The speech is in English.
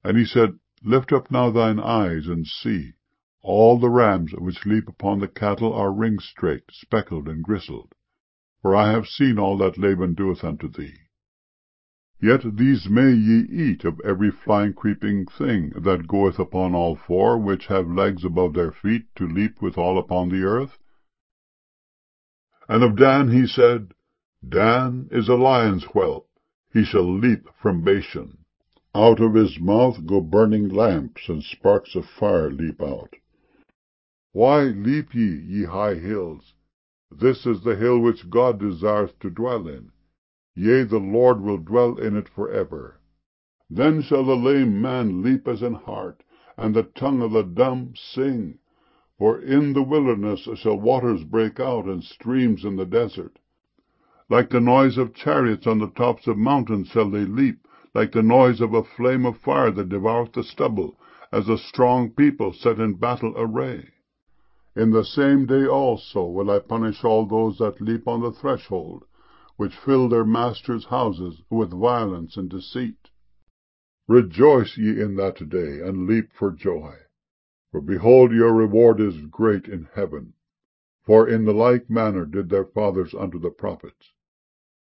And he said, Lift up now thine eyes, and see, all the rams which leap upon the cattle are ring-straight, speckled, and grisled. For I have seen all that Laban doeth unto thee. Yet these may ye eat of every flying creeping thing that goeth upon all four, which have legs above their feet, to leap withal upon the earth. And of Dan he said, Dan is a lion's whelp, he shall leap from Bashan. Out of his mouth go burning lamps, and sparks of fire leap out. Why leap ye, ye high hills? This is the hill which God desireth to dwell in. Yea, the Lord will dwell in it for ever. Then shall the lame man leap as an hart, and the tongue of the dumb sing. For in the wilderness shall waters break out, and streams in the desert. Like the noise of chariots on the tops of mountains shall they leap, like the noise of a flame of fire that devoureth the stubble, as a strong people set in battle array. In the same day also will I punish all those that leap on the threshold, which fill their masters' houses with violence and deceit. Rejoice ye in that day, and leap for joy. For behold, your reward is great in heaven. For in the like manner did their fathers unto the prophets.